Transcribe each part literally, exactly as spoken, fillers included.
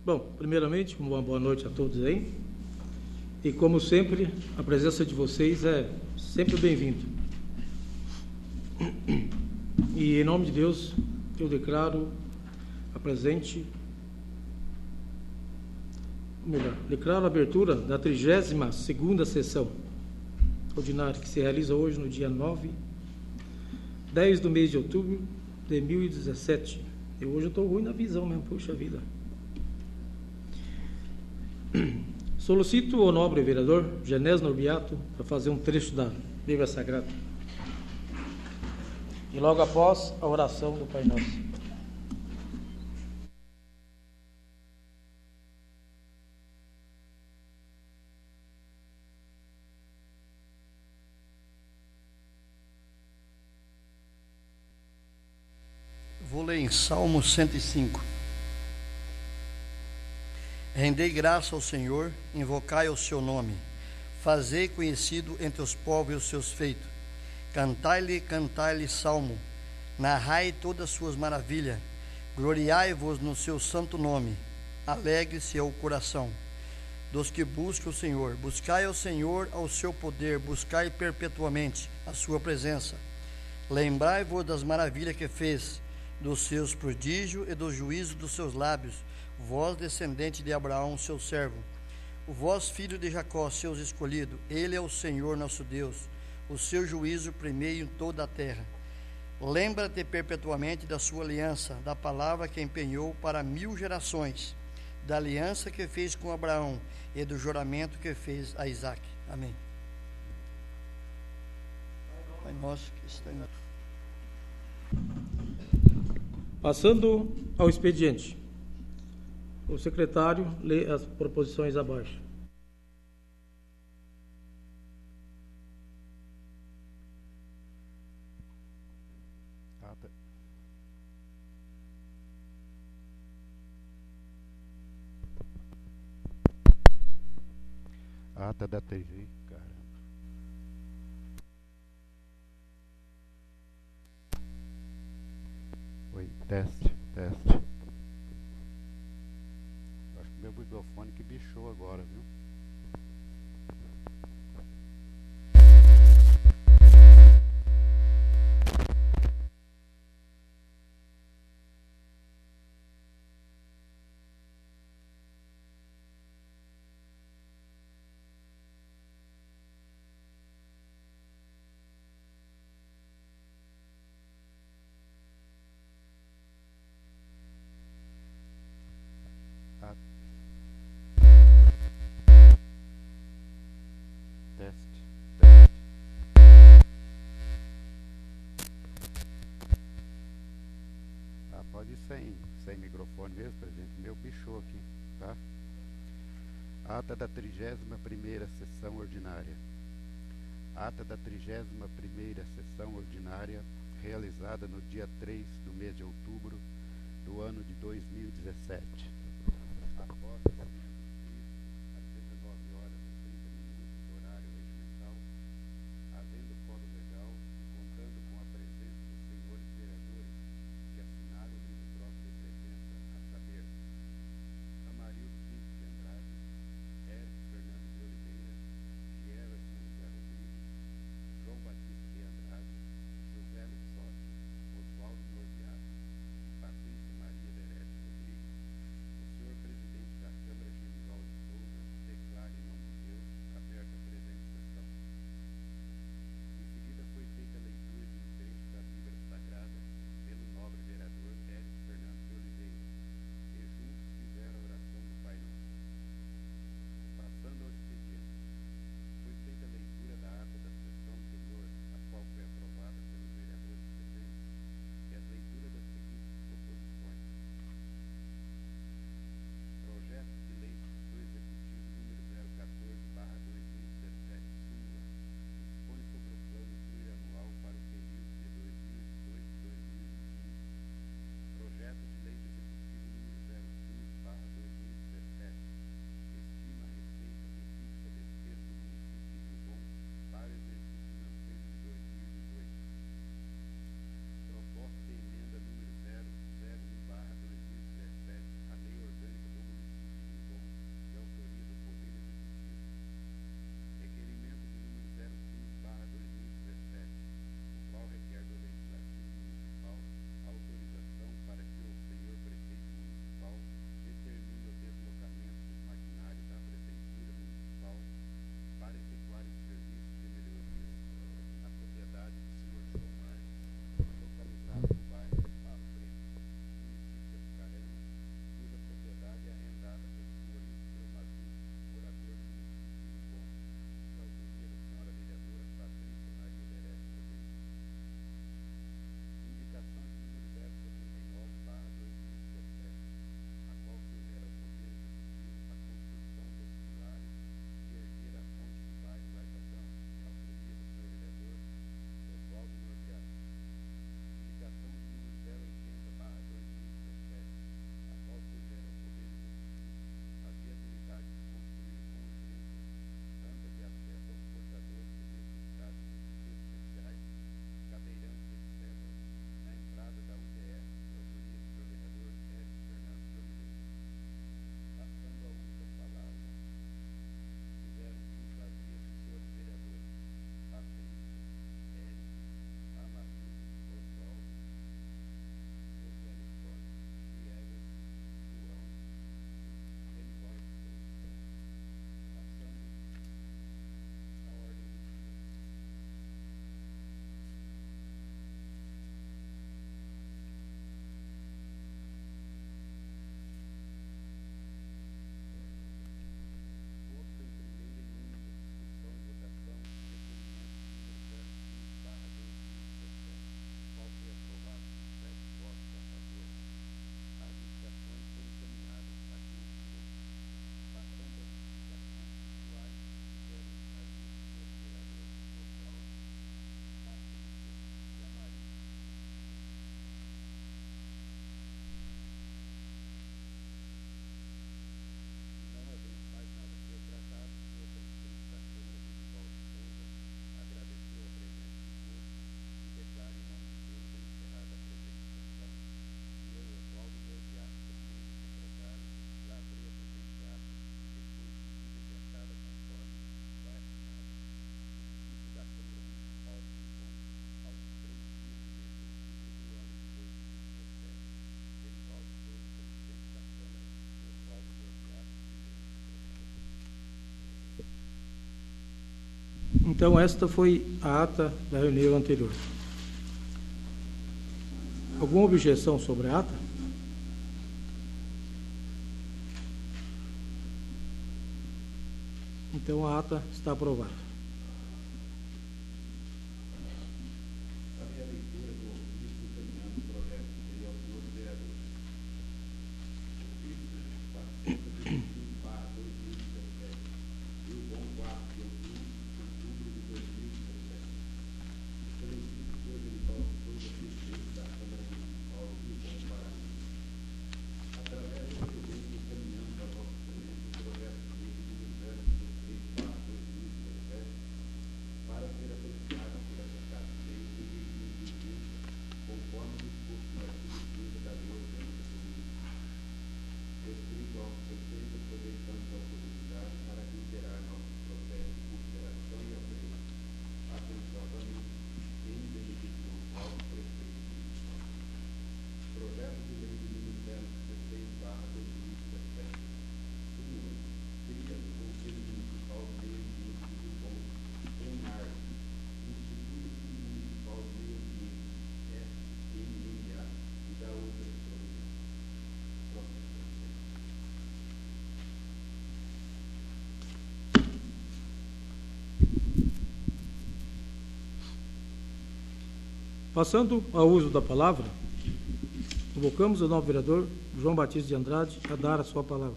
Bom, primeiramente, uma boa noite a todos aí. E como sempre, a presença de vocês é sempre bem-vinda. E em nome de Deus, eu declaro a presente, melhor, declaro a abertura da trigésima segunda sessão ordinária, que se realiza hoje no dia nove, dez do mês de outubro de dois mil e dezessete. E hoje eu estou ruim na visão mesmo, puxa vida. Solicito ao nobre vereador Genésio Norbiato para fazer um trecho da Bíblia Sagrada. E logo após, a oração do Pai Nosso. Vou ler em Salmo cento e cinco. Rendei graça ao Senhor, invocai o seu nome, fazei conhecido entre os povos os seus feitos, cantai-lhe, cantai-lhe salmo, narrai todas as suas maravilhas, gloriai-vos no seu santo nome, alegre-se o coração dos que buscam o Senhor, buscai ao Senhor ao seu poder, buscai perpetuamente a sua presença, lembrai-vos das maravilhas que fez, dos seus prodígios e do juízo dos seus lábios, vós descendente de Abraão, seu servo, vós filho de Jacó, seus escolhidos, ele é o Senhor nosso Deus, o seu juízo primeiro em toda a terra. Lembra-te perpetuamente da sua aliança, da palavra que empenhou para mil gerações, da aliança que fez com Abraão e do juramento que fez a Isaque. Amém. Pai nosso que está em... Passando ao expediente. O secretário lê as proposições abaixo. Ata, Ata da T V, caramba. Oi, teste, teste. Acho que meu microfone que bichou agora, viu? Teste, teste. Ah, pode ir sem, sem microfone mesmo, presidente. Meu bichou aqui, tá? Ata da trigésima primeira sessão ordinária. Ata da trigésima primeira sessão ordinária, realizada no dia três do mês de outubro do ano de dois mil e dezessete. Após às dezenove horas e trinta minutos, horário regimental, havendo fórum legal e contando com a presença dos senhores vereadores que assinaram o livro próprio de presença, a saber, Amarildo Pinto de Andrade, Érico Fernando de Oliveira, Jefferson José Rodrigues, João Batista de Andrade, José Lixotti, Oswaldo Norbiato e Patrícia Maria Derete Rodrigues, o senhor presidente da Câmara Então, esta foi a ata da reunião anterior. Alguma objeção sobre a ata? Então, a ata está aprovada. Passando ao uso da palavra, convocamos o novo vereador João Batista de Andrade a dar a sua palavra.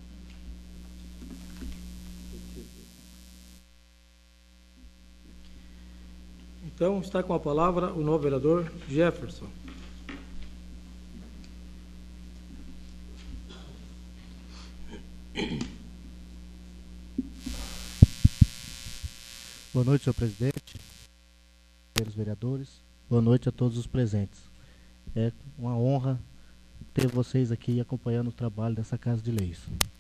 Então, está com a palavra o novo vereador Jefferson. Boa noite, senhor presidente, senhores vereadores. Boa noite a todos os presentes. É uma honra ter vocês aqui acompanhando o trabalho dessa Casa de Leis.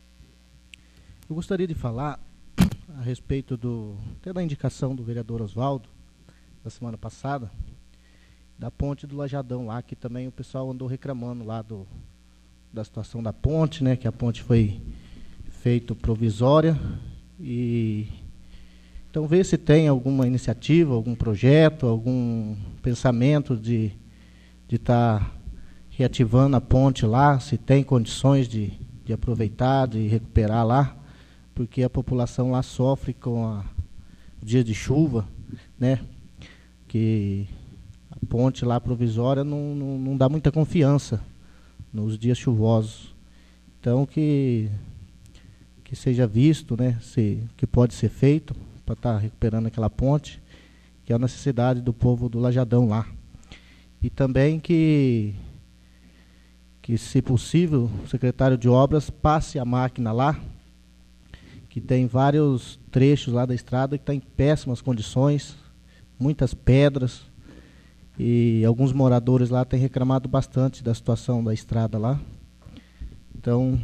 Eu gostaria de falar a respeito do, até da indicação do vereador Oswaldo, da semana passada, da ponte do Lajadão lá, que também o pessoal andou reclamando lá do, da situação da ponte, né, que a ponte foi feita provisória. E então, ver se tem alguma iniciativa, algum projeto, algum pensamento de de estar reativando a ponte lá, se tem condições de, de aproveitar, de recuperar lá, porque a população lá sofre com a, o dia de chuva, né? Que a ponte lá provisória não, não, não dá muita confiança nos dias chuvosos. Então, que, que seja visto, né, se, que pode ser feito para estar recuperando aquela ponte, que é a necessidade do povo do Lajadão lá. E também que, que, se possível, o secretário de obras passe a máquina lá, que tem vários trechos lá da estrada que está em péssimas condições, muitas pedras, e alguns moradores lá têm reclamado bastante da situação da estrada lá. Então,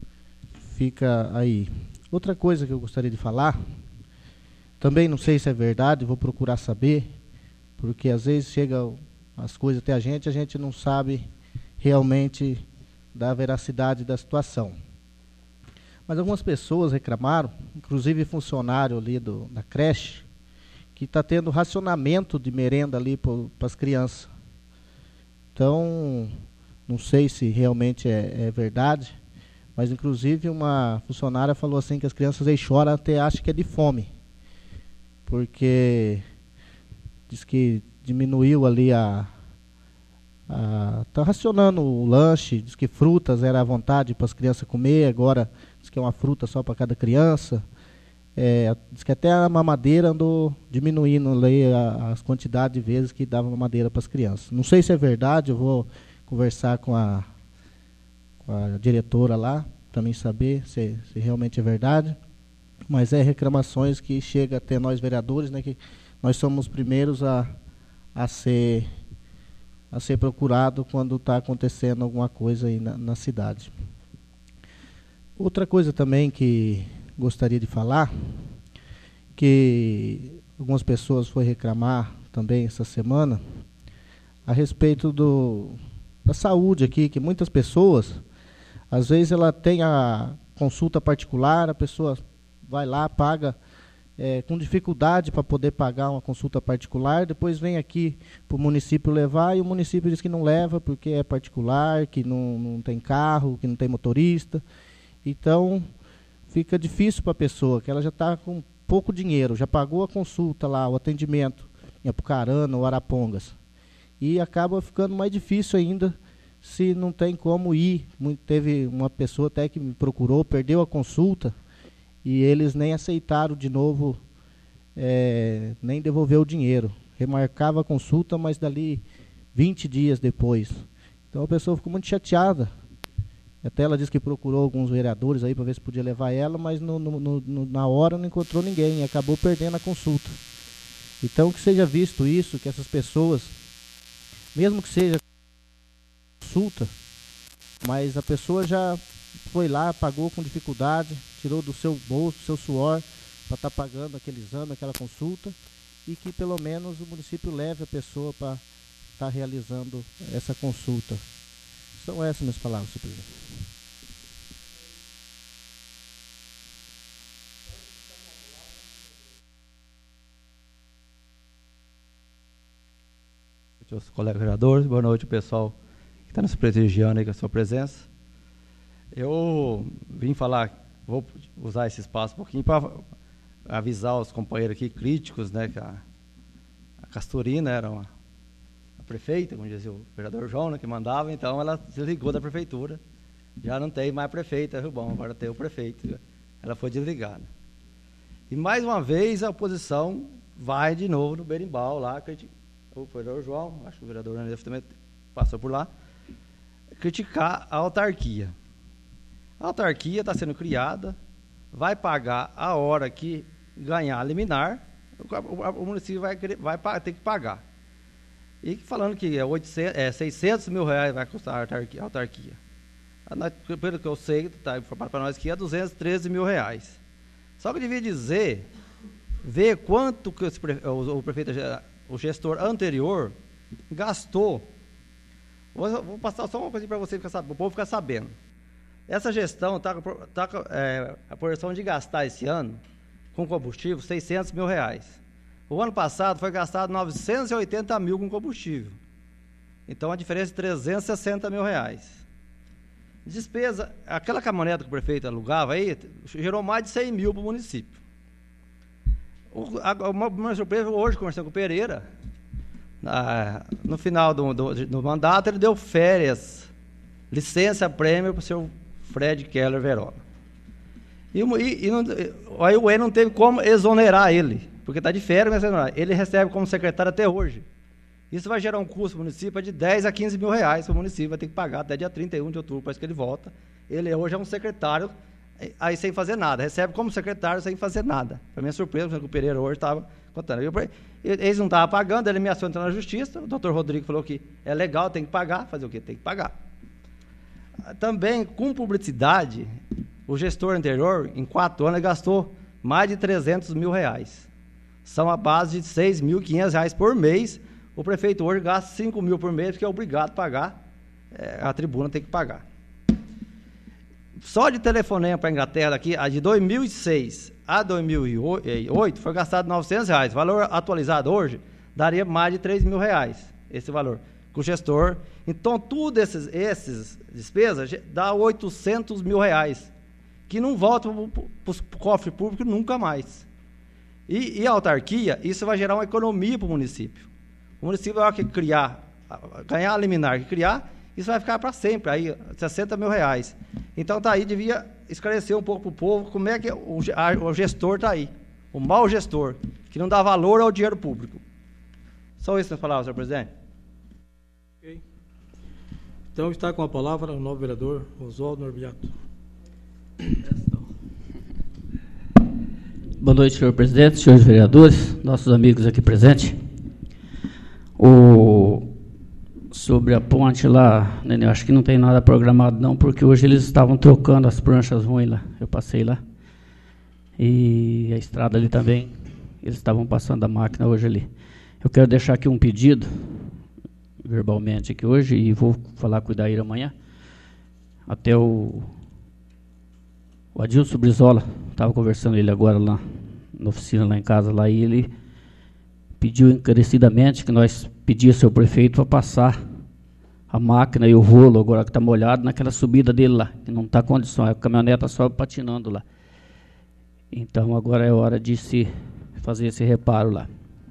fica aí. Outra coisa que eu gostaria de falar, também não sei se é verdade, vou procurar saber, porque às vezes chega as coisas até a gente, a gente não sabe realmente da veracidade da situação. Mas algumas pessoas reclamaram, inclusive funcionário ali do, da creche, que está tendo racionamento de merenda ali para as crianças. Então, não sei se realmente é, é verdade, mas inclusive uma funcionária falou assim que as crianças aí choram, até acham que é de fome, porque diz que diminuiu ali a... Está racionando o lanche, diz que frutas era à vontade para as crianças comer, agora diz que é uma fruta só para cada criança. É, diz que até a mamadeira andou diminuindo ali a, as quantidades de vezes que dava mamadeira para as crianças. Não sei se é verdade, eu vou conversar com a, com a diretora lá, para mim saber se, se realmente é verdade. Mas é reclamações que chegam até nós vereadores, né, que nós somos os primeiros a, a ser... a ser procurado quando está acontecendo alguma coisa aí na, na cidade. Outra coisa também que gostaria de falar, que algumas pessoas foram reclamar também essa semana, a respeito do, da saúde aqui, que muitas pessoas, às vezes ela tem a consulta particular, a pessoa vai lá, paga é, com dificuldade para poder pagar uma consulta particular, depois vem aqui para o município levar, e o município diz que não leva porque é particular, que não, não tem carro, que não tem motorista. Então, fica difícil para a pessoa, que ela já está com pouco dinheiro, já pagou a consulta lá, o atendimento em Apucarana ou Arapongas, e acaba ficando mais difícil ainda se não tem como ir. Teve uma pessoa até que me procurou, perdeu a consulta, e eles nem aceitaram de novo, é, nem devolveu o dinheiro. Remarcava a consulta, mas dali vinte dias depois. Então a pessoa ficou muito chateada. Até ela disse que procurou alguns vereadores aí para ver se podia levar ela, mas no, no, no, na hora não encontrou ninguém e acabou perdendo a consulta. Então que seja visto isso, que essas pessoas, mesmo que seja consulta, mas a pessoa já foi lá, pagou com dificuldade, tirou do seu bolso, do seu suor, para estar tá pagando aquele exame, aquela consulta, e que pelo menos o município leve a pessoa para estar tá realizando essa consulta. São essas minhas palavras, senhor presidente. Boa noite aos colegas vereadores, boa noite ao pessoal que está nos prestigiando aí com a sua presença. Eu vim falar, vou usar esse espaço um pouquinho para avisar os companheiros aqui críticos, né, que a, a Castorina era uma, a prefeita, como dizia o vereador João, né, que mandava, então ela se desligou da prefeitura. Já não tem mais prefeita, Rio Bom, agora tem o prefeito. Ela foi desligada. E mais uma vez a oposição vai de novo no berimbau lá, o vereador João, acho que o vereador Anderson também passou por lá, criticar a autarquia. A autarquia está sendo criada, vai pagar a hora que ganhar a liminar, o, o município vai, vai ter que pagar. E falando que é, oitocentos, é seiscentos mil reais vai custar a autarquia. A autarquia. Pelo que eu sei, está informado para nós que é duzentos e treze mil reais. Só que eu devia dizer, ver quanto que esse, o, o prefeito, o gestor anterior gastou. Vou, vou passar só uma coisa para você, ficar, o povo ficar sabendo. Essa gestão está tá, é, a projeção de gastar esse ano com combustível seiscentos mil reais. O ano passado foi gastado novecentos e oitenta mil com combustível. Então a diferença é trezentos e sessenta mil reais. Despesa, aquela caminhonete que o prefeito alugava aí, gerou mais de cem mil para o município. O, a, uma, uma surpresa, hoje conversando com o Pereira, na, no final do, do, do mandato, ele deu férias, licença prêmio para o seu Fred Keller Verona. E, e, e não, aí o E não teve como exonerar ele, porque está de férias, mas ele recebe como secretário até hoje. Isso vai gerar um custo para o município de dez a quinze mil reais, para o município vai ter que pagar até dia trinta e um de outubro, parece que ele volta. Ele hoje é um secretário, aí sem fazer nada, recebe como secretário sem fazer nada. Para minha surpresa, o Pereira hoje estava contando. Eu, eles não estavam pagando, ele me acionou na justiça, o doutor Rodrigo falou que é legal, tem que pagar, fazer o quê? Tem que pagar. Também, com publicidade, o gestor anterior, em quatro anos, gastou mais de trezentos mil reais. São a base de seis mil e quinhentos reais por mês. O prefeito hoje gasta cinco mil por mês, porque é obrigado a pagar, é, a tribuna tem que pagar. Só de telefonema para a Inglaterra, aqui, a de dois mil e seis a dois mil e oito, foi gastado novecentos reais. O valor atualizado hoje daria mais de três mil reais, esse valor, com o gestor. Então, tudo esses, esses despesas dá oitocentos mil reais, que não voltam para o cofre público nunca mais. E, e a autarquia, isso vai gerar uma economia para o município. O município vai que criar, ganhar a liminar, que criar, isso vai ficar para sempre, aí sessenta mil reais. Então, tá aí, devia esclarecer um pouco para o povo como é que o, a, o gestor está aí, o mau gestor, que não dá valor ao dinheiro público. Só isso que eu falava, senhor presidente. Ok. Então, está com a palavra o novo vereador, Oswaldo Norbiato. Boa noite, senhor presidente, senhores vereadores, nossos amigos aqui presentes. O, sobre a ponte lá, Nenê, acho que não tem nada programado não, porque hoje eles estavam trocando as pranchas ruins lá, eu passei lá. E a estrada ali também, eles estavam passando a máquina hoje ali. Eu quero deixar aqui um pedido, verbalmente aqui hoje, e vou falar com o Idair amanhã. Até o, o Adilson Brizola, estava conversando ele agora lá na oficina lá em casa, lá, e ele pediu encarecidamente que nós pedíssemos ao prefeito para passar a máquina e o rolo, agora que está molhado, naquela subida dele lá, que não está condição, a caminhoneta sobe patinando lá. Então agora é hora de se fazer esse reparo lá.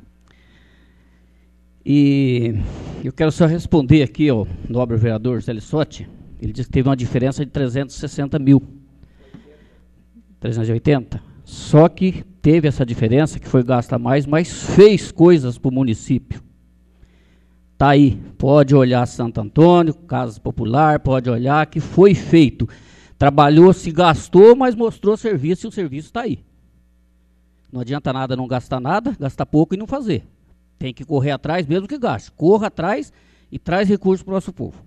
E eu quero só responder aqui ao nobre vereador Zé Lissotti. Ele disse que teve uma diferença de trezentos e sessenta mil. trezentos e oitenta. Só que teve essa diferença, que foi gasta mais, mas fez coisas para o município. Está aí, pode olhar Santo Antônio, Casa Popular, pode olhar que foi feito. Trabalhou, se gastou, mas mostrou serviço e o serviço está aí. Não adianta nada não gastar nada, gastar pouco e não fazer. Tem que correr atrás mesmo que gaste. Corra atrás e traz recursos para o nosso povo.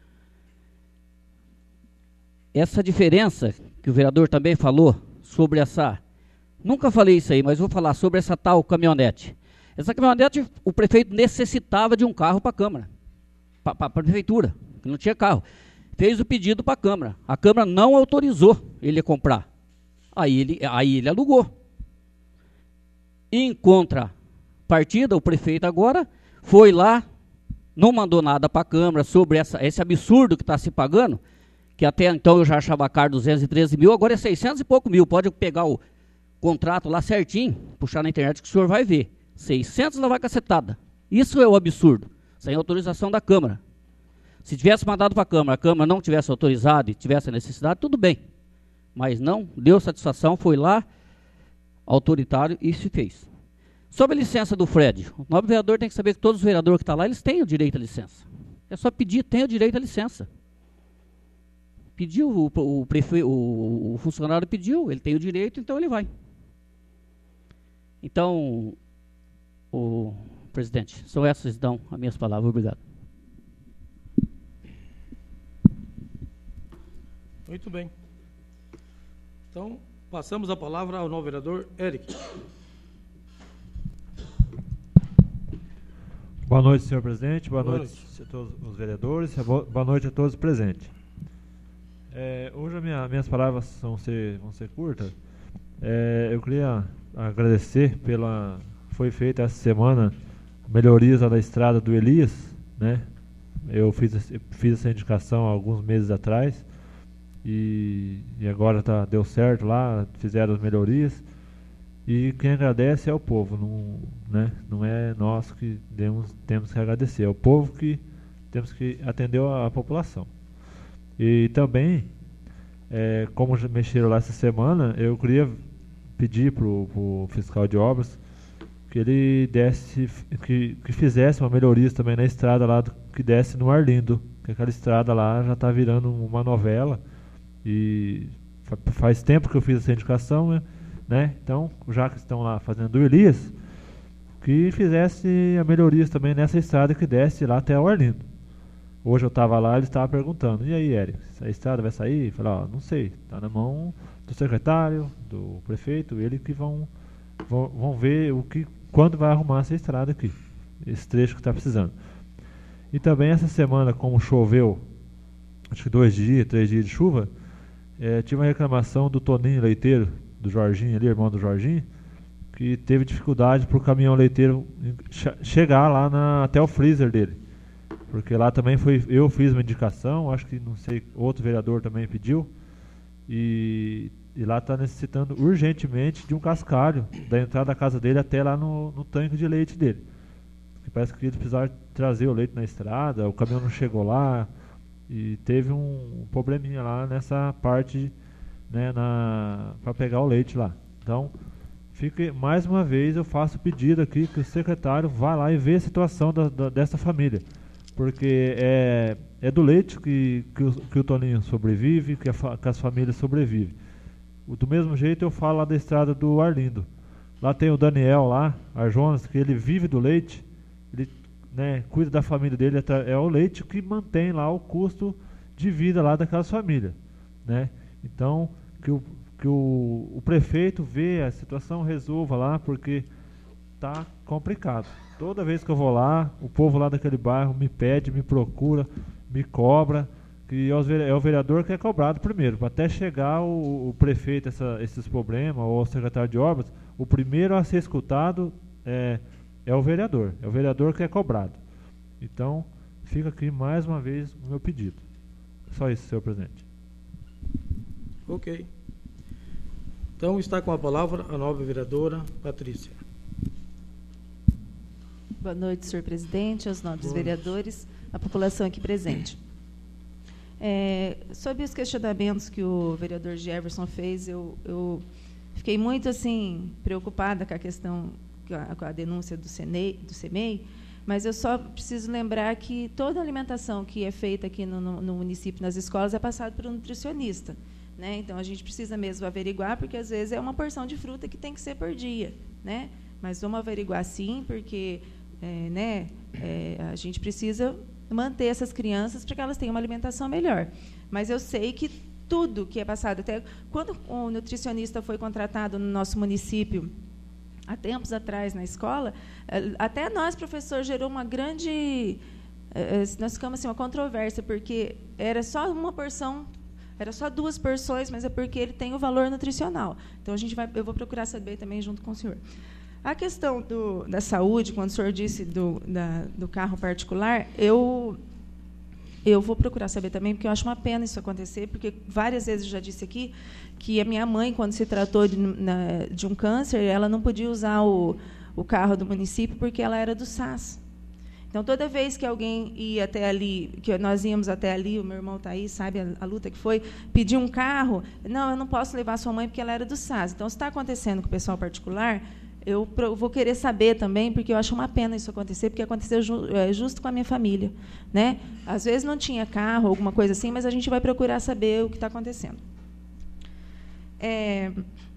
Essa diferença que o vereador também falou sobre essa... Nunca falei isso aí, mas vou falar sobre essa tal caminhonete. Essa caminhonete, o prefeito necessitava de um carro para a Câmara, para a prefeitura, que não tinha carro. Fez o pedido para a Câmara. A Câmara não autorizou ele a comprar. Aí ele, aí ele alugou. Em contrapartida, o prefeito agora foi lá, não mandou nada para a Câmara sobre essa, esse absurdo que está se pagando, que até então eu já achava caro duzentos e treze mil, agora é seiscentos e pouco mil. Pode pegar o contrato lá certinho, puxar na internet que o senhor vai ver. seiscentos lá vai cacetada. Isso é o absurdo, sem autorização da Câmara. Se tivesse mandado para a Câmara, a Câmara não tivesse autorizado e tivesse a necessidade, tudo bem. Mas não, deu satisfação, foi lá, autoritário, e se fez. Sobre a licença do Fred, o nobre vereador tem que saber que todos os vereadores que estão lá, eles têm o direito à licença. É só pedir, tem o direito à licença. Pediu, o, o, prefe, o, o funcionário pediu, ele tem o direito, então ele vai. Então, o presidente, são essas, então, as minhas palavras. Obrigado. Muito bem. Então, passamos a palavra ao novo vereador Eric. Boa noite, senhor presidente. Boa, Boa noite, noite a todos os vereadores. Boa noite a todos os presentes. É, hoje as minha, minhas palavras vão ser, vão ser curtas. É, eu queria agradecer pela... Foi feita essa semana melhorias da estrada do Elias, né? Eu fiz, eu fiz essa indicação há alguns meses atrás e, e agora tá, deu certo lá, fizeram as melhorias. E quem agradece é o povo, não, né? Não é nós que demos, temos que agradecer, é o povo que temos que atender a, a população. E também, é, como já mexeram lá essa semana, eu queria pedir para o fiscal de obras que ele desse, que, que fizesse uma melhoria também na estrada lá, do, que desce no Arlindo, que aquela estrada lá já está virando uma novela, e fa, faz tempo que eu fiz essa indicação, né? Né? Então, já que estão lá fazendo o Elias, que fizesse a melhoria também nessa estrada que desce lá até o Arlindo. Hoje eu estava lá, ele estava perguntando, e aí, Eric, a estrada vai sair? Eu falei, ó, não sei, está na mão do secretário, do prefeito, ele que vão, vão, vão ver o que, quando vai arrumar essa estrada aqui, esse trecho que está precisando. E também essa semana, como choveu, acho que dois dias, três dias de chuva, é, tive uma reclamação do Toninho Leiteiro, do Jorginho ali, irmão do Jorginho, que teve dificuldade para o caminhão leiteiro che chegar lá na, até o freezer dele. Porque lá também foi, eu fiz uma indicação, acho que não sei, outro vereador também pediu, e, e lá está necessitando urgentemente de um cascalho da entrada da casa dele até lá no, no tanque de leite dele. Porque parece que eles precisaram trazer o leite na estrada, o caminhão não chegou lá, e teve um probleminha lá nessa parte, né, para pegar o leite lá. Então, fique, mais uma vez eu faço pedido aqui que o secretário vá lá e veja a situação da, da, dessa família. Porque é, é do leite que, que, o, que o Toninho sobrevive, que, a, que as famílias sobrevivem. O, do mesmo jeito eu falo lá da estrada do Arlindo. Lá tem o Daniel lá, Arjonas, que ele vive do leite, ele, né, cuida da família dele, é, é o leite que mantém lá o custo de vida lá daquelas famílias, né? Então, que o, que o, o prefeito vê a situação, resolva lá, porque tá complicado. Toda vez que eu vou lá, o povo lá daquele bairro me pede, me procura, me cobra, que é o vereador que é cobrado primeiro. Para até chegar o, o prefeito essa, esses problemas, ou o secretário de obras, o primeiro a ser escutado é, é o vereador. É o vereador que é cobrado. Então, fica aqui mais uma vez o meu pedido. Só isso, senhor presidente. Ok. Então, está com a palavra a nova vereadora Patrícia. Boa noite, senhor presidente, aos nobres vereadores, a população aqui presente. É, sobre os questionamentos que o vereador Jefferson fez, eu, eu fiquei muito assim preocupada com a questão, com a, com a denúncia do Senei, do SEMEI, mas eu só preciso lembrar que toda a alimentação que é feita aqui no, no, no município, nas escolas, é passada por um nutricionista. Né? Então, a gente precisa mesmo averiguar, porque, às vezes, é uma porção de fruta que tem que ser por dia. Né? Mas vamos averiguar, sim, porque é, né, é, a gente precisa manter essas crianças para que elas tenham uma alimentação melhor. Mas eu sei que tudo que é passado, até quando o nutricionista foi contratado no nosso município, há tempos atrás, na escola, até nós, professor, gerou uma grande... Nós ficamos assim, uma controvérsia, porque era só uma porção, era só duas porções, mas é porque ele tem o valor nutricional. Então, a gente vai, eu vou procurar saber também junto com o senhor. A questão do, da saúde, quando o senhor disse do, da, do carro particular, eu, eu vou procurar saber também, porque eu acho uma pena isso acontecer, porque várias vezes eu já disse aqui que a minha mãe, quando se tratou de, na, de um câncer, ela não podia usar o, o carro do município porque ela era do S A S. Então, toda vez que alguém ia até ali, que nós íamos até ali, o meu irmão está aí, sabe a, a luta que foi, pedir um carro, não, eu não posso levar a sua mãe porque ela era do S A S. Então, se está acontecendo com o pessoal particular, eu vou querer saber também, porque eu acho uma pena isso acontecer, porque aconteceu ju, é, justo com a minha família. Né? Às vezes não tinha carro, alguma coisa assim, mas a gente vai procurar saber o que está acontecendo. É,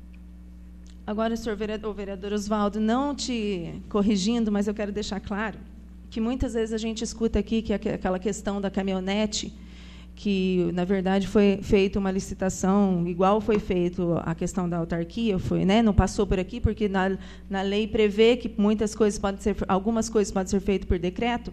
agora, o senhor vereador, o vereador Oswaldo, não te corrigindo, mas eu quero deixar claro que muitas vezes a gente escuta aqui que aquela questão da caminhonete, que, na verdade, foi feita uma licitação, igual foi feito a questão da autarquia, foi, né, não passou por aqui, porque na, na lei prevê que muitas coisas podem ser, algumas coisas podem ser feitas por decreto.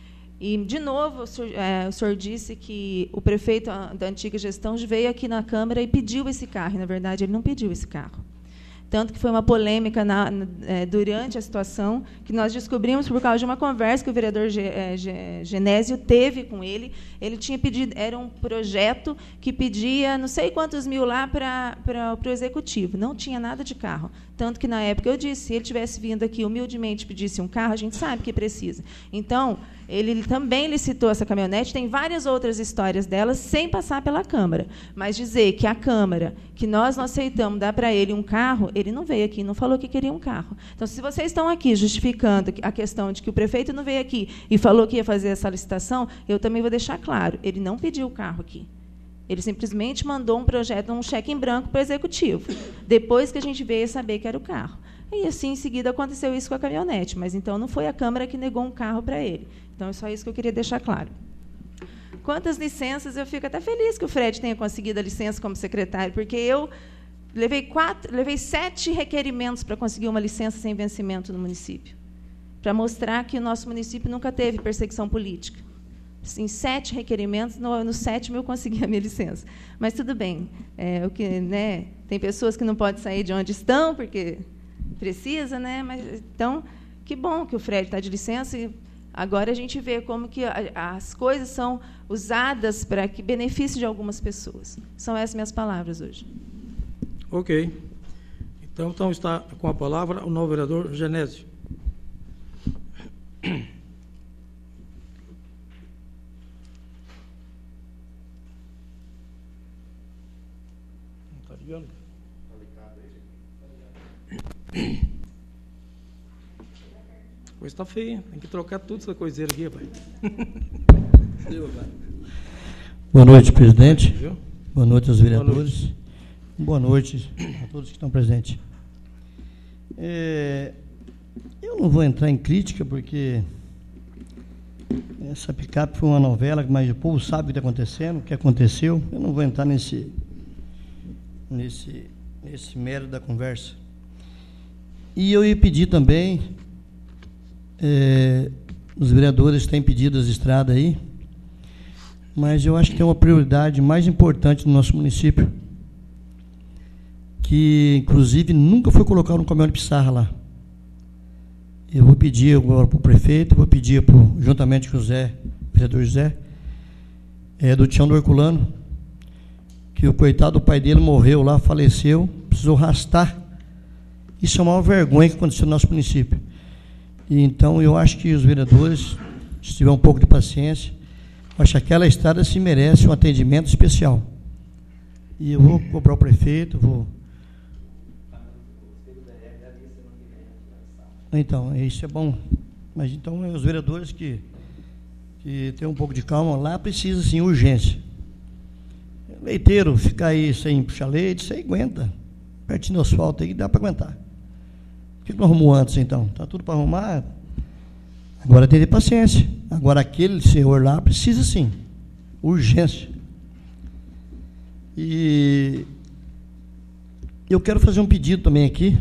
E, de novo, o senhor, é, o senhor disse que o prefeito da antiga gestão veio aqui na Câmara e pediu esse carro. E, na verdade, ele não pediu esse carro. Tanto que foi uma polêmica na, na, é, durante a situação, que nós descobrimos por causa de uma conversa que o vereador Ge, é, Ge, Genésio teve com ele. Ele tinha pedido, era um projeto que pedia não sei quantos mil lá para o executivo. Não tinha nada de carro. Tanto que, na época, eu disse, se ele tivesse vindo aqui humildemente pedisse um carro, a gente sabe que precisa. Então, ele também licitou essa caminhonete, tem várias outras histórias delas, sem passar pela Câmara. Mas dizer que a Câmara, que nós não aceitamos dar para ele um carro, ele não veio aqui, não falou que queria um carro. Então, se vocês estão aqui justificando a questão de que o prefeito não veio aqui e falou que ia fazer essa licitação, eu também vou deixar claro, ele não pediu o carro aqui. Ele simplesmente mandou um projeto, um cheque em branco para o executivo, depois que a gente veio saber que era o carro. E, assim, em seguida, aconteceu isso com a caminhonete, mas, então, não foi a Câmara que negou um carro para ele. Então, é só isso que eu queria deixar claro. Quanto às licenças, eu fico até feliz que o Fred tenha conseguido a licença como secretário, porque eu levei, quatro, levei sete requerimentos para conseguir uma licença sem vencimento no município, para mostrar que o nosso município nunca teve perseguição política. Em sete requerimentos, no, no sétimo eu consegui a minha licença. Mas tudo bem. É, o que, né, tem pessoas que não podem sair de onde estão, porque precisa, né? Mas, então, que bom que o Fred está de licença e agora a gente vê como que a, as coisas são usadas para que benefício de algumas pessoas. São essas minhas palavras hoje. Ok. Então, então está com a palavra o novo vereador Genésio. A coisa está feia, tem que trocar tudo essa coiseira aqui, pai. Boa noite, presidente. Boa noite aos vereadores. Boa noite, Boa noite a todos que estão presentes. É, eu não vou entrar em crítica, porque essa picape foi uma novela, mas o povo sabe o que está acontecendo, o que aconteceu. Eu não vou entrar nesse, nesse, nesse mérito da conversa. E eu ia pedir também, é, os vereadores têm pedido as estradas aí, mas eu acho que tem uma prioridade mais importante no nosso município, que, inclusive, nunca foi colocado um caminhão de pissarra lá. Eu vou pedir agora para o prefeito, vou pedir pro, juntamente com o Zé, o vereador José, é, do Tião do Herculano, que o coitado do pai dele morreu lá, faleceu, precisou arrastar. Isso é uma maior vergonha que aconteceu no nosso município. E, então, eu acho que os vereadores, se tiver um pouco de paciência, acho que aquela estrada se merece um atendimento especial. E eu vou cobrar o prefeito, vou... Então, isso é bom. Mas, então, os vereadores que, que têm um pouco de calma, lá precisa, sim, urgência. Leiteiro, ficar aí sem puxar leite, isso aí aguenta. Pertinho do asfalto aí, dá para aguentar. Por que não arrumou antes, então? Está tudo para arrumar. Agora tem que ter paciência. Agora aquele senhor lá precisa, sim. Urgência. E eu quero fazer um pedido também aqui.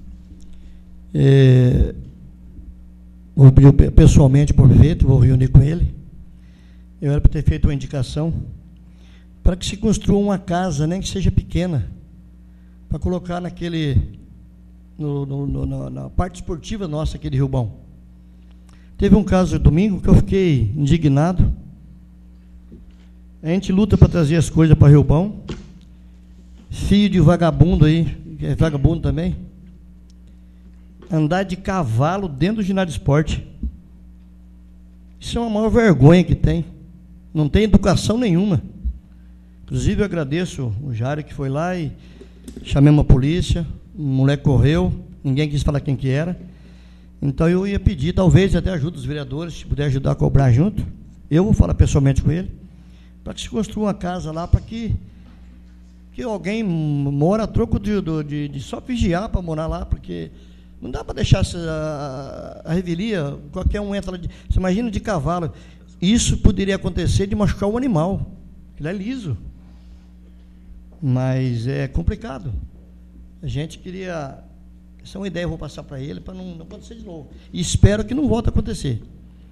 É, vou pedir pessoalmente para o prefeito, vou reunir com ele. Eu era para ter feito uma indicação para que se construa uma casa, nem que seja pequena, para colocar naquele, no, no, no, na parte esportiva nossa aqui de Rio Bom. Teve um caso domingo que eu fiquei indignado. A gente luta para trazer as coisas para Rio Bom. Filho de vagabundo aí, que é vagabundo também, andar de cavalo dentro do ginásio de esporte. Isso é uma maior vergonha que tem. Não tem educação nenhuma. Inclusive, eu agradeço o Jário que foi lá e chamei uma polícia, o moleque correu, ninguém quis falar quem que era. Então, eu ia pedir, talvez até ajuda os vereadores, se puder ajudar a cobrar junto. Eu vou falar pessoalmente com ele, para que se construa uma casa lá, para que, que alguém mora a troco de, de, de só vigiar para morar lá, porque não dá para deixar essa, a, a revelia, qualquer um entra lá. De, você imagina de cavalo. Isso poderia acontecer de machucar o animal. Ele é liso. Mas é complicado. A gente queria... Essa é uma ideia, eu vou passar para ele, para não, não acontecer de novo. E espero que não volte a acontecer.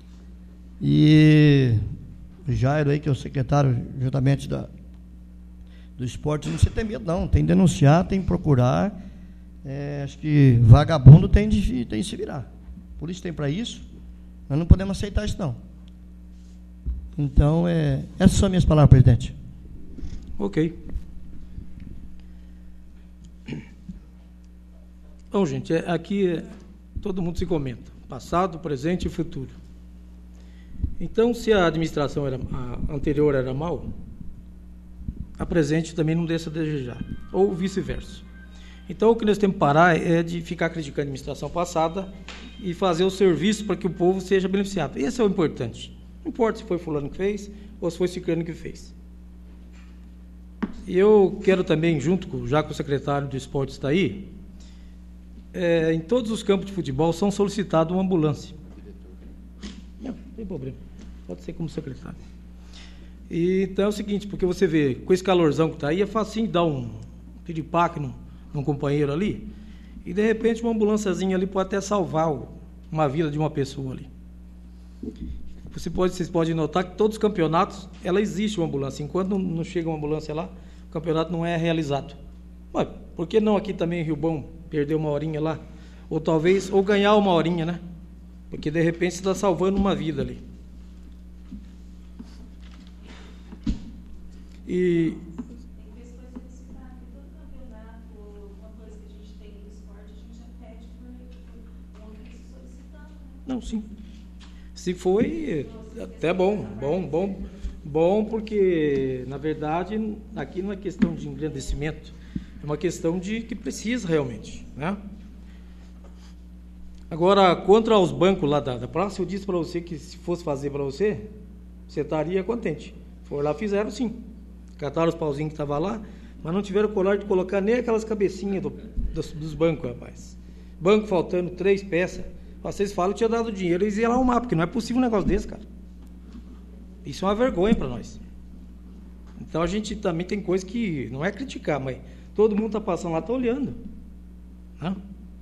E o Jairo aí, que é o secretário, juntamente da, do esporte, não precisa ter medo, não. Tem que denunciar, tem que procurar. É, acho que vagabundo tem de, tem de se virar. Por isso tem para isso. Nós não podemos aceitar isso, não. Então, é, essas são as minhas palavras, presidente. Ok. Bom, gente, aqui todo mundo se comenta. Passado, presente e futuro. Então, se a administração era, a anterior era mal, a presente também não deixa a desejar. Ou vice-versa. Então, o que nós temos que parar é de ficar criticando a administração passada e fazer o serviço para que o povo seja beneficiado. Esse é o importante. Não importa se foi fulano que fez ou se foi ciclano que fez. E eu quero também, junto com, já que o secretário do esporte está aí, é, em todos os campos de futebol são solicitados uma ambulância. Não, não tem problema. Pode ser como secretário. E, então é o seguinte, porque você vê, com esse calorzão que está aí, é facinho dar um piripaque num, num companheiro ali, e de repente uma ambulânciazinha ali pode até salvar o, uma vida de uma pessoa ali. Você pode, vocês podem notar que todos os campeonatos, ela existe uma ambulância. Enquanto não, não chega uma ambulância lá, o campeonato não é realizado. Mas por que não aqui também em Rio Bom perder uma horinha lá? Ou talvez, ou ganhar uma horinha, né? Porque de repente você está salvando uma vida ali. E... Não, sim. Se foi, até bom, bom, bom, bom, porque, na verdade, aqui não é questão de engrandecimento, é uma questão de que precisa realmente, né? Agora, quanto aos bancos lá da, da praça, eu disse para você que se fosse fazer para você, você estaria contente. Foram lá, fizeram sim. Cataram os pauzinhos que estavam lá, mas não tiveram coragem de colocar nem aquelas cabecinhas do, dos, dos bancos, rapaz. Banco faltando três peças. Vocês falam que tinha dado dinheiro, eles iam arrumar, porque não é possível um negócio desse, cara. Isso é uma vergonha para nós. Então a gente também tem coisa que não é criticar, mas todo mundo está passando lá, está olhando. Né?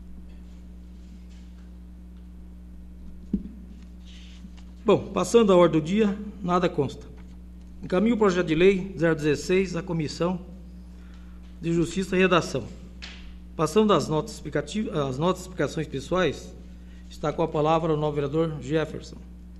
Bom, passando a ordem do dia, nada consta. Encaminho o projeto de lei zero dezesseis à Comissão de Justiça e Redação. Passando às notas explicativas, às notas explicações pessoais, está com a palavra o novo vereador Jefferson.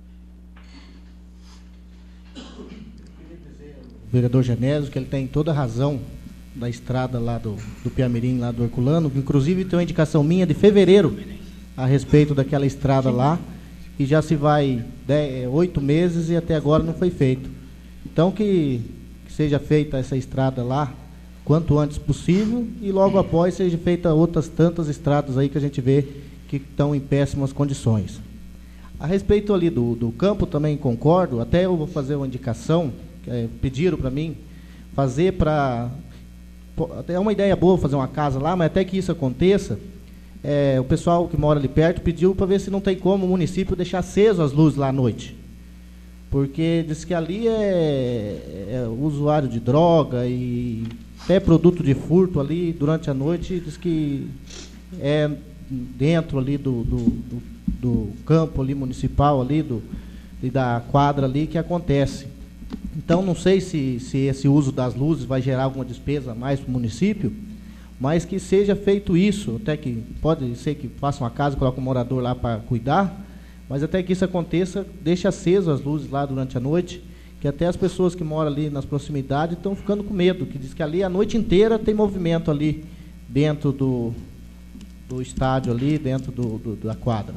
O vereador Genésio, que ele tem toda a razão da estrada lá do, do Piamirim, lá do Herculano, inclusive tem uma indicação minha de fevereiro a respeito daquela estrada lá, e já se vai dez, oito meses e até agora não foi feito. Então que, que seja feita essa estrada lá quanto antes possível e logo após seja feita outras tantas estradas aí que a gente vê que estão em péssimas condições. A respeito ali do, do campo também concordo, até eu vou fazer uma indicação, que é, pediram para mim fazer para... É uma ideia boa fazer uma casa lá, mas até que isso aconteça, é, o pessoal que mora ali perto pediu para ver se não tem como o município deixar aceso as luzes lá à noite. Porque diz que ali é, é usuário de droga e até produto de furto ali durante a noite, diz que é dentro ali do, do, do, do campo ali municipal, ali do, e da quadra ali que acontece. Então, não sei se, se esse uso das luzes vai gerar alguma despesa a mais para o município, mas que seja feito isso, até que pode ser que faça uma casa, coloque um morador lá para cuidar, mas até que isso aconteça, deixe aceso as luzes lá durante a noite, que até as pessoas que moram ali nas proximidades estão ficando com medo, que diz que ali a noite inteira tem movimento ali dentro do, do estádio ali, dentro do, do, da quadra.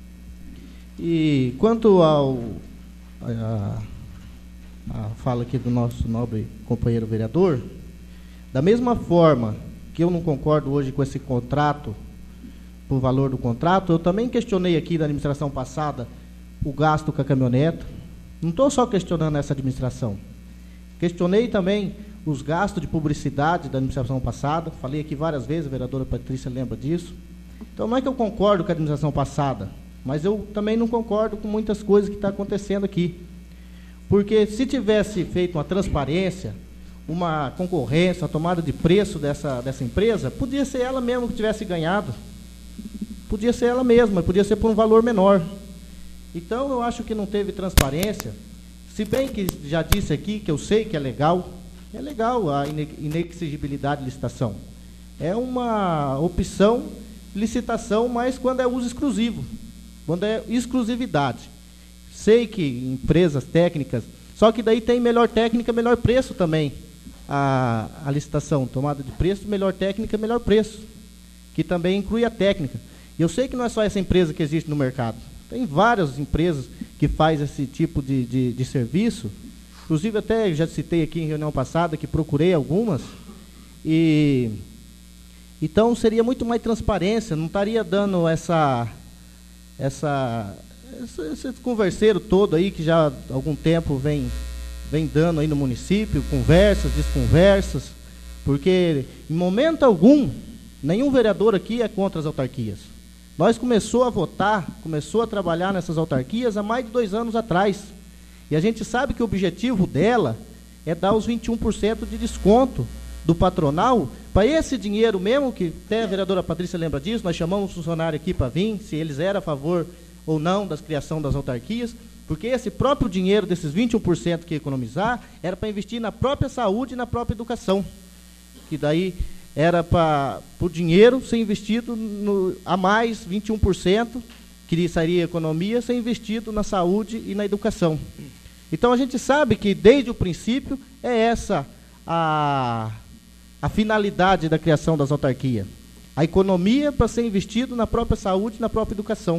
E quanto ao... A, a fala aqui do nosso nobre companheiro vereador, da mesma forma que eu não concordo hoje com esse contrato, por valor do contrato, eu também questionei aqui da administração passada o gasto com a caminhoneta. Não estou só questionando essa administração. Questionei também os gastos de publicidade da administração passada. Falei aqui várias vezes, a vereadora Patrícia lembra disso. Então, não é que eu concordo com a administração passada, mas eu também não concordo com muitas coisas que estão acontecendo aqui. Porque se tivesse feito uma transparência, uma concorrência, uma tomada de preço dessa, dessa empresa, podia ser ela mesma que tivesse ganhado. Podia ser ela mesma, podia ser por um valor menor. Então, eu acho que não teve transparência. Se bem que já disse aqui, que eu sei que é legal, é legal a inexigibilidade de licitação. É uma opção, licitação, mas quando é uso exclusivo, quando é exclusividade. Sei que empresas técnicas, só que daí tem melhor técnica, melhor preço também. A, a licitação, tomada de preço, melhor técnica, melhor preço. Que também inclui a técnica. E eu sei que não é só essa empresa que existe no mercado. Tem várias empresas que fazem esse tipo de, de, de serviço. Inclusive, até já citei aqui em reunião passada que procurei algumas. E então seria muito mais transparência, não estaria dando essa, essa, esse, esse converseiro todo aí que já há algum tempo vem, vem dando aí no município, conversas, desconversas, porque em momento algum, nenhum vereador aqui é contra as autarquias. Nós começou a votar, começou a trabalhar nessas autarquias há mais de dois anos atrás. E a gente sabe que o objetivo dela é dar os vinte e um por cento de desconto do patronal, para esse dinheiro mesmo, que até a vereadora Patrícia lembra disso, nós chamamos o funcionário aqui para vir, se eles eram a favor ou não da criação das autarquias, porque esse próprio dinheiro desses vinte e um por cento que ia economizar, era para investir na própria saúde e na própria educação, que daí era para o dinheiro ser investido no, a mais vinte e um por cento, que seria economia, ser investido na saúde e na educação. Então a gente sabe que desde o princípio é essa a, a finalidade da criação das autarquias. A economia para ser investido na própria saúde e na própria educação.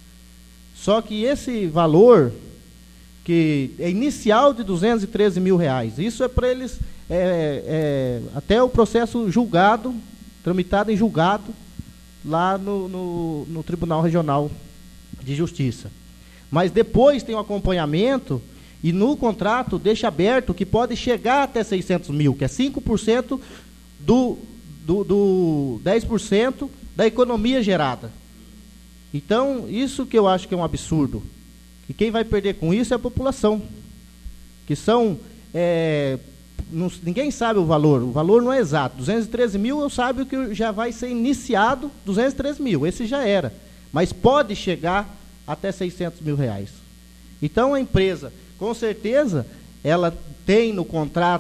Só que esse valor, que é inicial de duzentos e treze mil reais, isso é para eles, é, é, até o processo julgado, tramitado em julgado, lá no, no, no Tribunal Regional de Justiça. Mas depois tem um acompanhamento e no contrato deixa aberto que pode chegar até seiscentos mil, que é cinco por cento do, do, do dez por cento da economia gerada. Então, isso que eu acho que é um absurdo. E quem vai perder com isso é a população. Que são... É, não, ninguém sabe o valor, o valor não é exato. duzentos e treze mil eu sabe que já vai ser iniciado duzentos e treze mil, esse já era. Mas pode chegar até seiscentos mil reais. Então, a empresa, com certeza, ela tem no contrato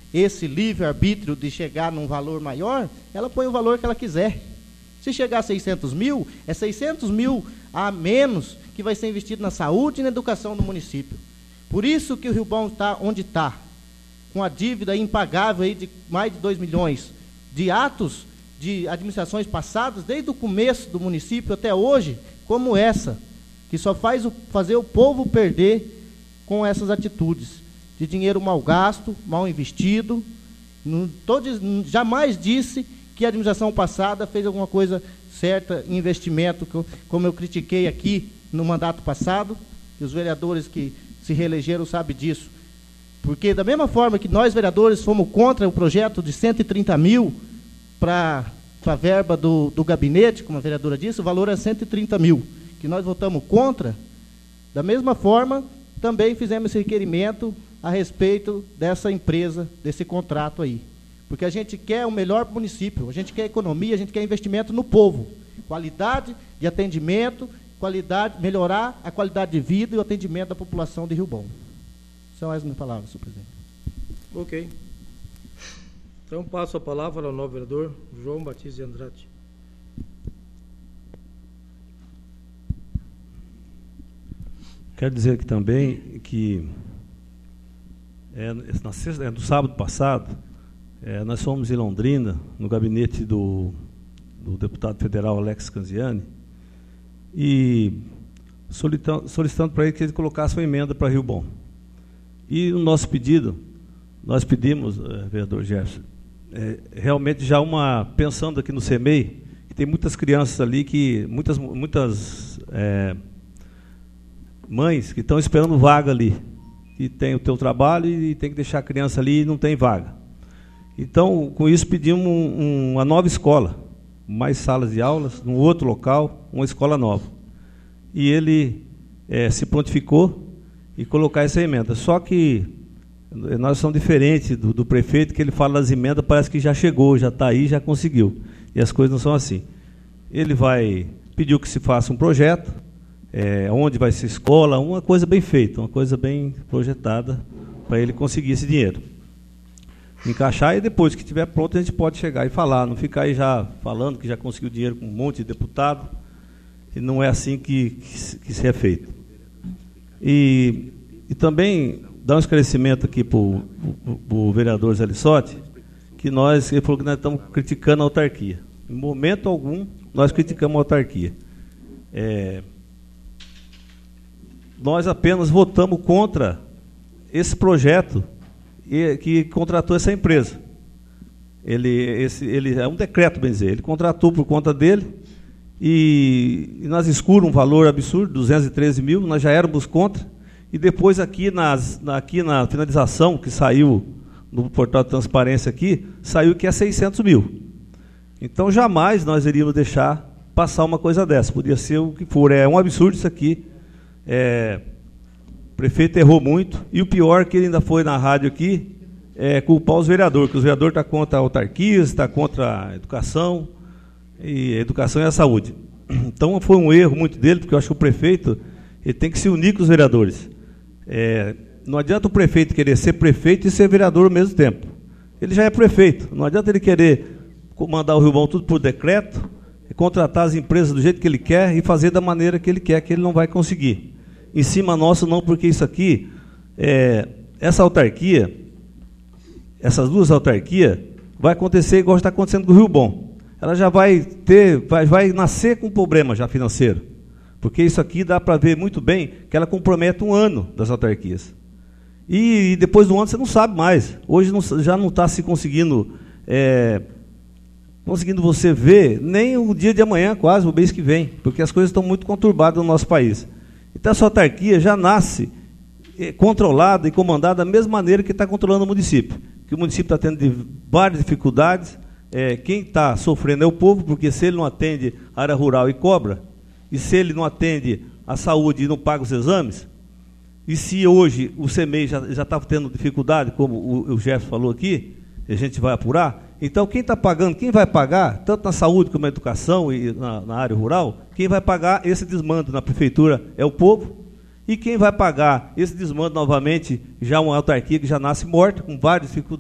esse livre-arbítrio de chegar num valor maior, ela põe o valor que ela quiser. Se chegar a seiscentos mil, é seiscentos mil a menos que vai ser investido na saúde e na educação do município. Por isso que o Rio Bom está onde está, com a dívida impagável aí de mais de dois milhões de atos de administrações passadas, desde o começo do município até hoje, como essa, que só faz o, fazer o povo perder com essas atitudes de dinheiro mal gasto, mal investido. Não, todos, jamais disse que a administração passada fez alguma coisa certa em investimento, como eu critiquei aqui no mandato passado, e os vereadores que se reelegeram sabem disso. Porque, da mesma forma que nós, vereadores, fomos contra o projeto de cento e trinta mil para a verba do, do gabinete, como a vereadora disse, o valor é cento e trinta mil, que nós votamos contra, da mesma forma, também fizemos esse requerimento a respeito dessa empresa, desse contrato aí. Porque a gente quer o melhor para o município, a gente quer economia, a gente quer investimento no povo. Qualidade de atendimento, qualidade, melhorar a qualidade de vida e o atendimento da população de Rio Bom. São essas minhas palavras, senhor presidente. Ok. Então, passo a palavra ao novo vereador João Batista de Andrade. Quero dizer aqui também que é, na sexta, é, no sábado passado, é, nós fomos em Londrina, no gabinete do, do deputado federal Alex Canziani, e solicitando, solicitando para ele que ele colocasse uma emenda para Rio Bom. E o nosso pedido, nós pedimos, é, vereador Gerson, é, realmente já uma, pensando aqui no CEMEI, que tem muitas crianças ali, que muitas, muitas é, mães que estão esperando vaga ali, que tem o teu trabalho e tem que deixar a criança ali e não tem vaga. Então, com isso, pedimos um, um, uma nova escola, mais salas de aulas, num outro local, uma escola nova. E ele é, se prontificou e colocar essa emenda. Só que nós somos diferentes do, do prefeito, que ele fala das emendas, parece que já chegou, já está aí, já conseguiu. E as coisas não são assim. Ele vai pedir que se faça um projeto, é, onde vai ser escola, uma coisa bem feita, uma coisa bem projetada, para ele conseguir esse dinheiro. Encaixar, e depois que estiver pronto a gente pode chegar e falar, não ficar aí já falando que já conseguiu dinheiro com um monte de deputado, e não é assim que, que, que se é feito. E, e também dar um esclarecimento aqui para o vereador Zé Lissotti, que nós, ele falou que nós estamos criticando a autarquia. Em momento algum, nós criticamos a autarquia. É, nós apenas votamos contra esse projeto que contratou essa empresa. Ele, esse, ele é um decreto, bem dizer, ele contratou por conta dele, e, e nas escuras um valor absurdo, duzentos e treze mil, nós já éramos contra, e depois aqui, nas, na, aqui na finalização, que saiu no portal de transparência aqui, saiu que é seiscentos mil. Então jamais nós iríamos deixar passar uma coisa dessa, podia ser o que for, é um absurdo isso aqui. É, o prefeito errou muito, e o pior que ele ainda foi na rádio aqui, é culpar os vereadores, que os vereadores estão contra a autarquia, está contra a educação, e a educação e a saúde. Então foi um erro muito dele, porque eu acho que o prefeito ele tem que se unir com os vereadores. É, não adianta o prefeito querer ser prefeito e ser vereador ao mesmo tempo. Ele já é prefeito, não adianta ele querer mandar o Rio Bom tudo por decreto, contratar as empresas do jeito que ele quer e fazer da maneira que ele quer, que ele não vai conseguir. Em cima nosso não, porque isso aqui, é, essa autarquia, essas duas autarquias, vai acontecer igual está acontecendo com o Rio Bom. Ela já vai ter, vai, vai nascer com problema já financeiro, porque isso aqui dá para ver muito bem que ela compromete um ano das autarquias. E, e depois do ano você não sabe mais. Hoje não, já não está se conseguindo, é, conseguindo você ver nem o dia de amanhã, quase, o mês que vem, porque as coisas estão muito conturbadas no nosso país. Então essa autarquia já nasce é, controlada e comandada da mesma maneira que está controlando o município. Que o município está tendo de, várias dificuldades, é, quem está sofrendo é o povo, porque se ele não atende a área rural e cobra, e se ele não atende a saúde e não paga os exames, e se hoje o CEMEI já está tendo dificuldade, como o, o Jefferson falou aqui, a gente vai apurar, então quem está pagando, quem vai pagar, tanto na saúde como na educação e na, na área rural, quem vai pagar esse desmando na prefeitura é o povo, e quem vai pagar esse desmando novamente, já uma autarquia que já nasce morta, com várias dificuldades,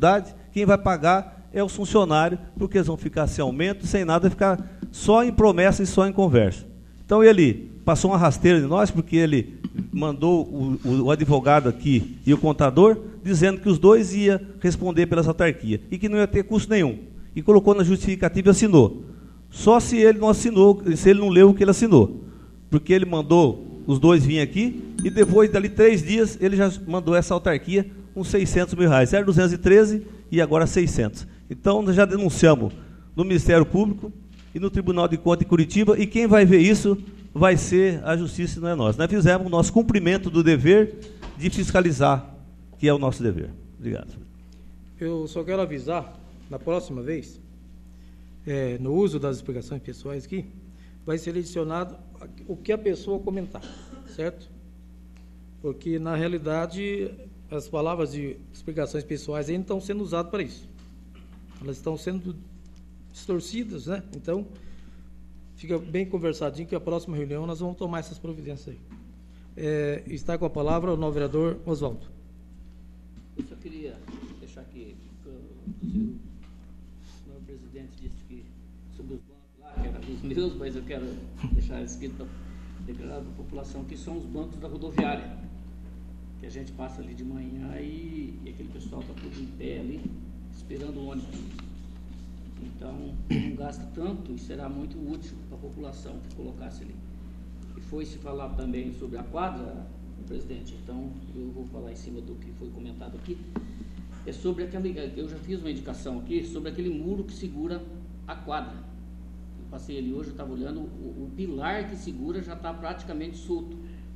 quem vai pagar é os funcionários, porque eles vão ficar sem aumento, sem nada, ficar só em promessa e só em conversa. Então ele passou uma rasteira de nós, porque ele mandou o, o, o advogado aqui e o contador, dizendo que os dois iam responder pelas autarquias, e que não ia ter custo nenhum. E colocou na justificativa e assinou. Só se ele não assinou, se ele não leu o que ele assinou. Porque ele mandou os dois virem aqui, e depois, dali três dias, ele já mandou essa autarquia com seiscentos mil reais. Era duzentos e treze e agora seiscentos. Então, nós já denunciamos no Ministério Público e no Tribunal de Contas de Curitiba, e quem vai ver isso vai ser a Justiça, não é nós. Nós fizemos o nosso cumprimento do dever de fiscalizar, que é o nosso dever. Obrigado. Eu só quero avisar, na próxima vez, é, no uso das explicações pessoais aqui, vai ser adicionado o que a pessoa comentar, certo? Porque, na realidade, as palavras de explicações pessoais ainda estão sendo usadas para isso. Elas estão sendo distorcidas, né? Então, fica bem conversadinho que a próxima reunião nós vamos tomar essas providências aí. É, está com a palavra o novo vereador Oswaldo. Eu só queria deixar aqui, que o senhor presidente disse que sobre os bancos lá, que era dos meus, mas eu quero deixar escrito, declarado para a população, que são os bancos da rodoviária, que a gente passa ali de manhã e, e aquele pessoal está tudo em pé ali, esperando o ônibus. Então, não gasta tanto e será muito útil para a população que colocasse ali. E foi-se falar também sobre a quadra, presidente, então eu vou falar em cima do que foi comentado aqui. É sobre aquela, eu já fiz uma indicação aqui, sobre aquele muro que segura a quadra. Eu passei ali hoje, eu estava olhando, o, o pilar que segura já está praticamente solto.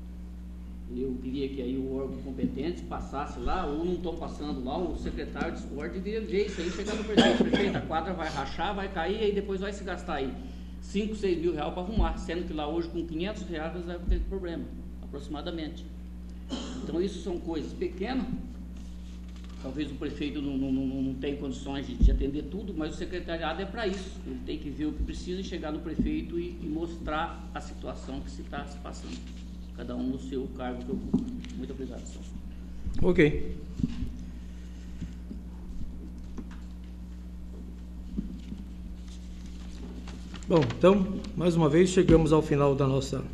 Eu queria que aí o órgão competente passasse lá, ou não estão passando lá, o secretário de esporte deveria ver isso aí, chegar no prefeito, prefeito, a quadra vai rachar, vai cair, aí depois vai se gastar aí cinco, seis mil reais para arrumar, sendo que lá hoje com quinhentos reais vai ter problema, aproximadamente. Então isso são coisas pequenas, talvez o prefeito não, não, não, não tenha condições de, de atender tudo, mas o secretariado é para isso, ele tem que ver o que precisa e chegar no prefeito e, e mostrar a situação que se está se passando. Cada um no seu cargo que eu ocupo. Muito obrigado, senhor. Ok. Bom, então, mais uma vez, chegamos ao final da nossa,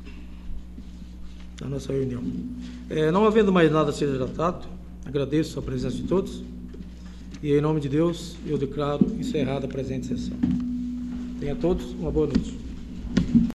da nossa reunião. É, não havendo mais nada a ser tratado, agradeço a presença de todos e, em nome de Deus, eu declaro encerrada a presente sessão. Tenha todos uma boa noite.